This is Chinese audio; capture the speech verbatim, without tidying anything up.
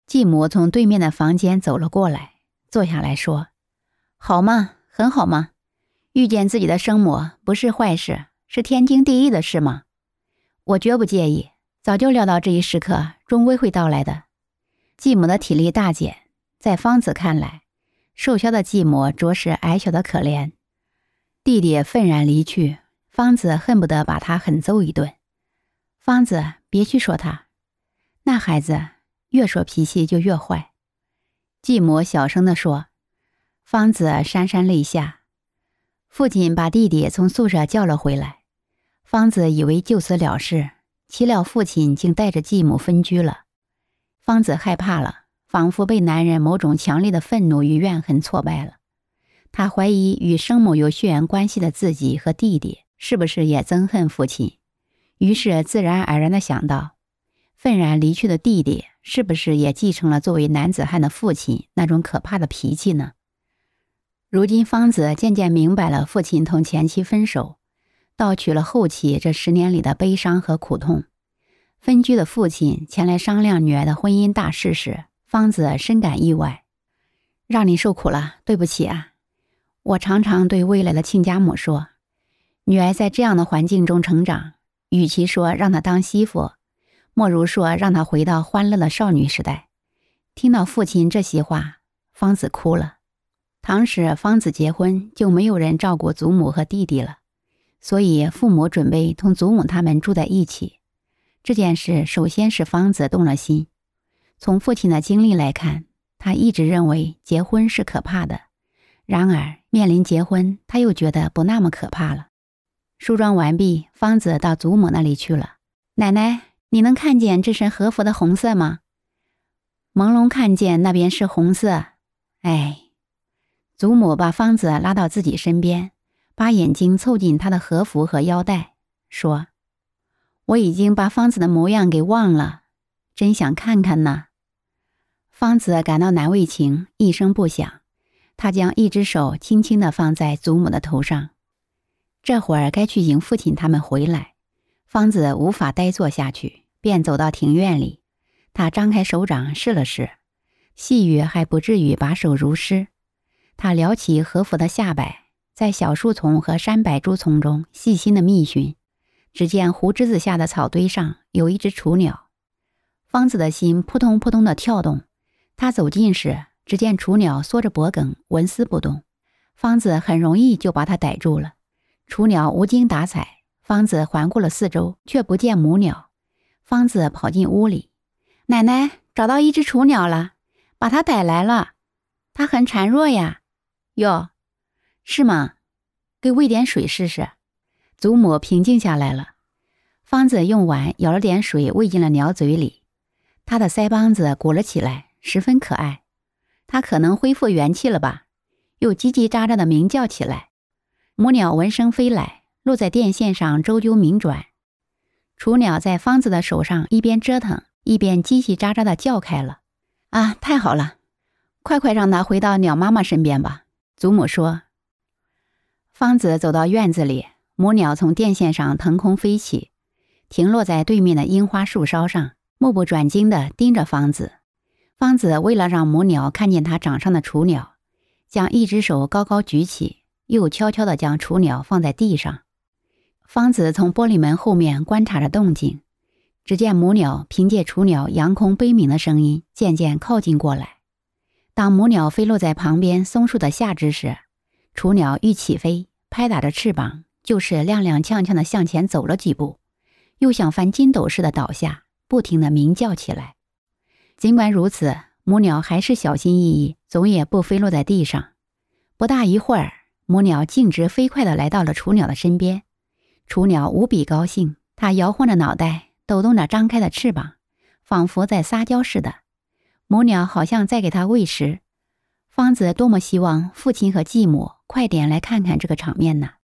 继母从对面的房间走了过来，坐下来说：好嘛，很好嘛，遇见自己的生母不是坏事，是天经地义的事嘛。我绝不介意，早就料到这一时刻终归会到来的。继母的体力大减，在芳子看来，瘦削的继母着实矮小的可怜。弟弟愤然离去，芳子恨不得把他狠揍一顿。芳子，别去说他，那孩子越说脾气就越坏。继母小声地说。芳子潸潸泪下。父亲把弟弟从宿舍叫了回来，芳子以为就此了事，岂料父亲竟带着继母分居了。芳子害怕了，仿佛被男人某种强烈的愤怒与怨恨挫败了。她怀疑与生母有血缘关系的自己和弟弟是不是也憎恨父亲，于是自然而然地想到，愤然离去的弟弟是不是也继承了作为男子汉的父亲那种可怕的脾气呢？如今芳子渐渐明白了父亲同前妻分手，道取了后妻这十年里的悲伤和苦痛。分居的父亲前来商量女儿的婚姻大事时，芳子深感意外。让你受苦了，对不起啊。我常常对未来的亲家母说，女儿在这样的环境中成长，与其说让她当媳妇，莫如说让她回到欢乐的少女时代。听到父亲这席话，芳子哭了。倘使芳子结婚，就没有人照顾祖母和弟弟了，所以父母准备同祖母他们住在一起。这件事首先使芳子动了心。从父亲的经历来看，他一直认为结婚是可怕的，然而面临结婚，他又觉得不那么可怕了。梳妆完毕，芳子到祖母那里去了。奶奶，你能看见这身和服的红色吗？朦胧看见那边是红色。哎，祖母把芳子拉到自己身边，把眼睛凑近她的和服和腰带，说：我已经把芳子的模样给忘了，真想看看呢。芳子感到难为情，一声不响。她将一只手轻轻地放在祖母的头上。这会儿该去迎父亲他们回来，芳子无法呆坐下去，便走到庭院里。她张开手掌试了试，细雨还不至于把手濡湿。她撩起和服的下摆，在小树丛和山柏株丛中细心的觅寻。只见胡枝子下的草堆上有一只雏鸟。芳子的心扑通扑通地跳动。她走近时，只见雏鸟缩着脖梗，纹丝不动。芳子很容易就把它逮住了。雏鸟无精打采，芳子环顾了四周，却不见母鸟。芳子跑进屋里，奶奶，找到一只雏鸟了，把它逮来了。它很孱弱呀。哟，是吗？给喂点水试试。祖母平静下来了。芳子用碗舀了点水喂进了鸟嘴里，它的腮帮子鼓了起来，十分可爱。它可能恢复元气了吧，又叽叽喳喳地鸣叫起来。母鸟闻声飞来，落在电线上周啾鸣转。雏鸟在芳子的手上一边折腾，一边叽叽喳喳地叫开了。啊，太好了，快快让它回到鸟妈妈身边吧。祖母说。芳子走到院子里，母鸟从电线上腾空飞起，停落在对面的樱花树梢上，目不转睛地盯着芳子。芳子为了让母鸟看见它掌上的雏鸟，将一只手高高举起，又悄悄地将雏鸟放在地上。芳子从玻璃门后面观察着动静，只见母鸟凭借雏鸟扬空悲鸣的声音渐渐靠近过来。当母鸟飞落在旁边松树的下枝时，雏鸟欲起飞，拍打着翅膀，就是踉踉跄跄地向前走了几步，又像翻筋斗似的倒下，不停地鸣叫起来。尽管如此，母鸟还是小心翼翼，总也不飞落在地上。不大一会儿，母鸟径直飞快地来到了雏鸟的身边。雏鸟无比高兴，它摇晃着脑袋，抖动着张开的翅膀，仿佛在撒娇似的。母鸟好像在给它喂食。芳子多么希望父亲和继母快点来看看这个场面呢。